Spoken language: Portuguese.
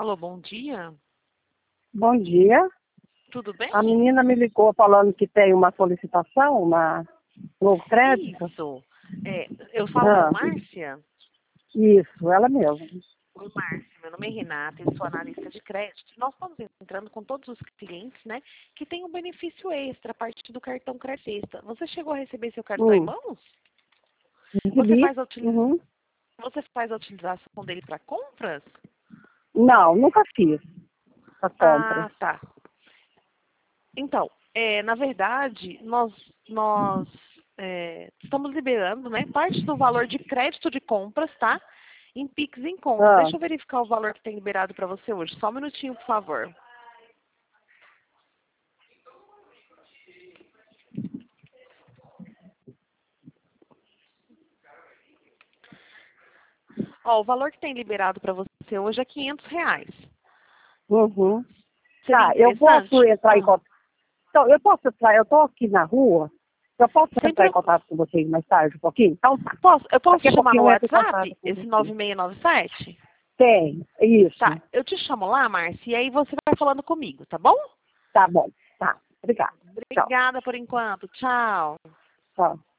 Alô, bom dia. Bom dia. Tudo bem? A menina me ligou falando que tem uma solicitação, novo crédito. Isso. Eu falo com Ah, Márcia. isso, ela mesma. Oi, Márcia. Meu nome é Renata, eu sou analista de crédito. Nós estamos entrando com todos os clientes, né, que tem um benefício extra a partir do cartão Credista. Você chegou a receber seu cartão em mãos? Você Recebi. faz a, Uhum. Você faz a utilização dele para compras? Não, nunca fiz a compra. Ah, tá. Então, na verdade, nós estamos liberando, né, parte do valor de crédito de compras, tá? Em Pix em conta. Ah, Deixa eu verificar o valor que tem liberado para você hoje. Só um minutinho, por favor. Ó, o valor que tem liberado para você hoje é R$ 500. uhum. Seria Tá, eu interessante? posso entrar em contato. Então, eu posso entrar, eu tô aqui na rua. Eu posso entrar Sempre em contato com vocês mais tarde um pouquinho? Então tá. eu posso Daqui a te chamar pouquinho no eu entro em contato WhatsApp, com esse vocês. 9697? Tem, Tá, isso. eu te chamo lá, Márcia, e aí você vai falando comigo, tá bom? Tá bom. Tá. Obrigada. Tchau. Obrigada por enquanto. Tchau. Tchau.